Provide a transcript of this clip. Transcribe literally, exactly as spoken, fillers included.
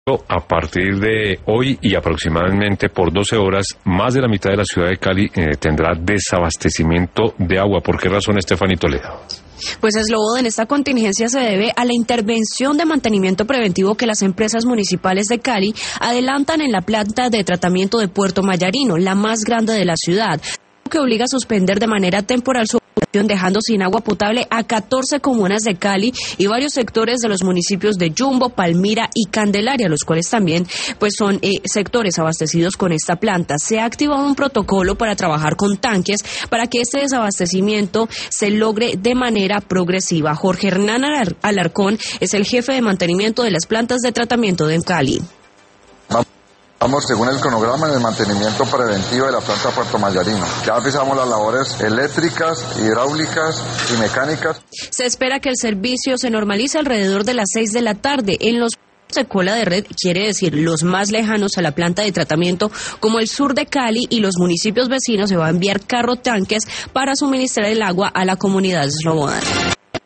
A partir de hoy y aproximadamente por doce horas, más de la mitad de la ciudad de Cali eh, tendrá desabastecimiento de agua. ¿Por qué razón, Estefanía Toledo? Pues Slobodan, esta contingencia se debe a la intervención de mantenimiento preventivo que las empresas municipales de Cali adelantan en la planta de tratamiento de Puerto Mayarino, la más grande de la ciudad, que obliga a suspender de manera temporal su operación, dejando sin agua potable a catorce comunas de Cali y varios sectores de los municipios de Yumbo, Palmira y Candelaria, los cuales también pues son eh, sectores abastecidos con esta planta. Se ha activado un protocolo para trabajar con tanques para que este desabastecimiento se logre de manera progresiva. Jorge Hernán Alarcón es el jefe de mantenimiento de las plantas de tratamiento de Cali. Vamos según el cronograma en el mantenimiento preventivo de la planta Puerto Mayarino. Ya empezamos las labores eléctricas, hidráulicas y mecánicas. Se espera que el servicio se normalice alrededor de las seis de la tarde. En los de cola de red, quiere decir los más lejanos a la planta de tratamiento, como el sur de Cali y los municipios vecinos, se va a enviar carro tanques para suministrar el agua a la comunidad de Slobodan.